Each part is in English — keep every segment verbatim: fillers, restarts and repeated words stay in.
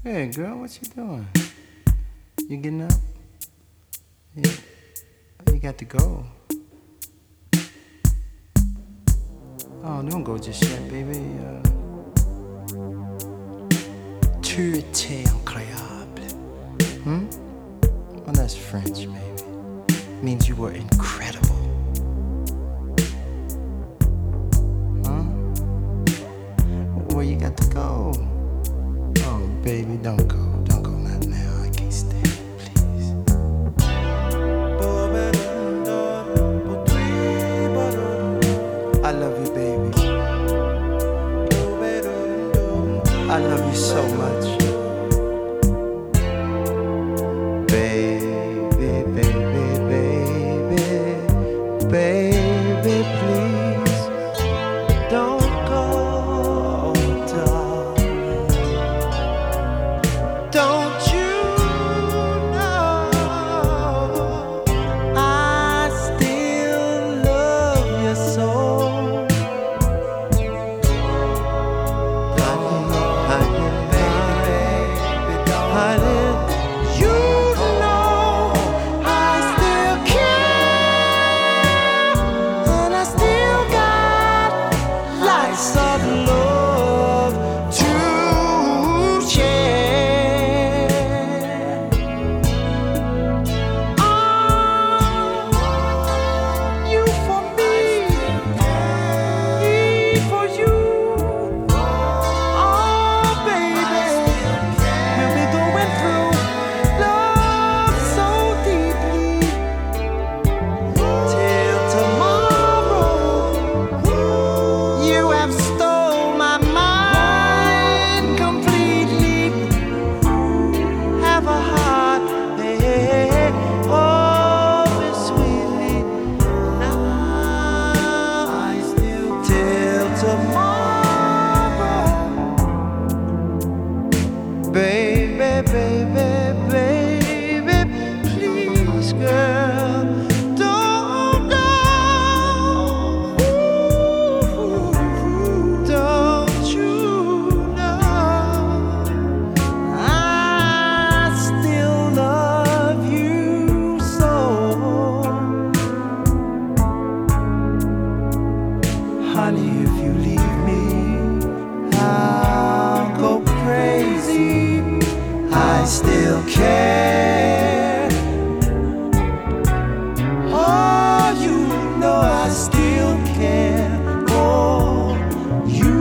Hey, girl, what you doing? You getting up? Yeah. You got to go. Oh, don't go just yet, baby. Uh, tu étais incroyable. Hmm? Well, that's French, maybe. Means you were incredible. Huh? Where you got to go? Oh, baby, don't go. Don't go, not now. I can't stay, please. I love you, baby. I love you so much. Baby, baby, baby, baby, please don't go, darling. Don't you know I still love you so? Baby, baby, baby, please, girl, don't go. Don't you know I still love you so? Honey, if you leave me, I'll go crazy. I still care. Oh, you know I still care for you.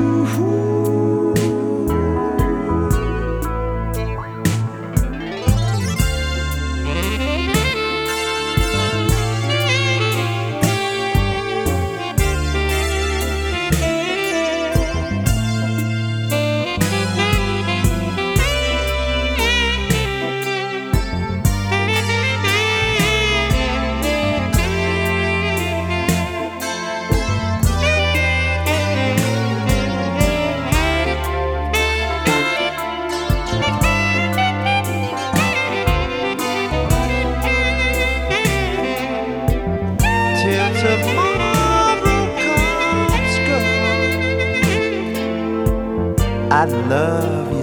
Tomorrow comes, girl, I love you.